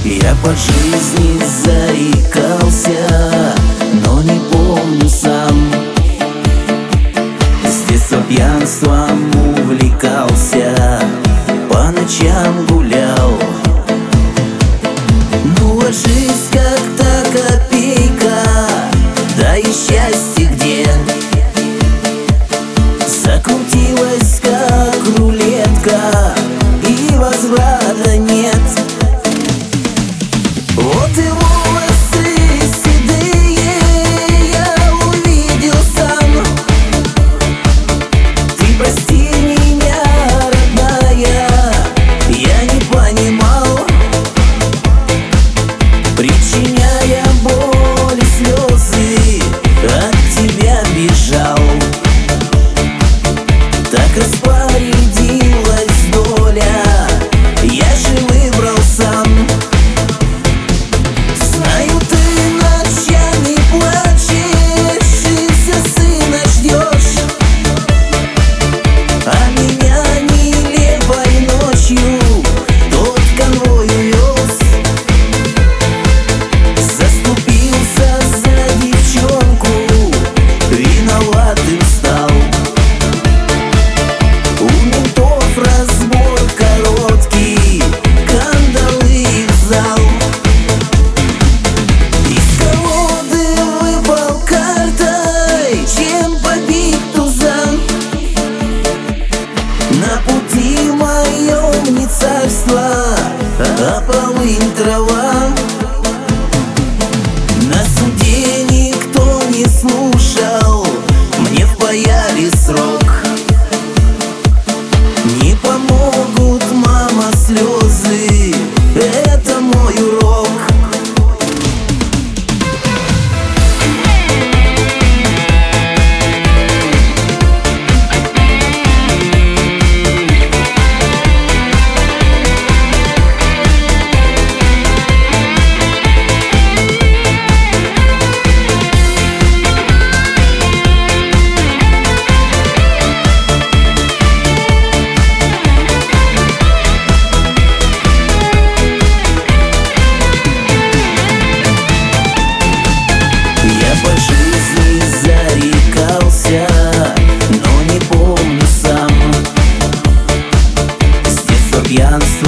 Я по жизни заикался, но не помню сам. С детства пьянством увлекался, по ночам гулял. Ну а жизнь как-то копейка, да и счастье где? Закрутилась как рулетка, и возврата нет. Вот и волосы седые я увидел сам. Ты прости меня, родная, я не понимал, причиняя боль и слезы, от тебя бежал. Так распорядилась доля, я же выбрал сам. Знаю, ты ночами плачешь и за сына ждешь, а меня нелепой ночью тот конвой увез. Заступился за девчонку, виноватым стал. У ментов разбор короткий, кандалы в зал. Из колоды выпал картой, чем побить тузан. На пути моем не царство, а полынь трава. На суде никто не слушал, мне впаяли срок. Не помогут, мама, слезы, это мой урок. По жизни зарекался, но не помню сам. С детства пьянство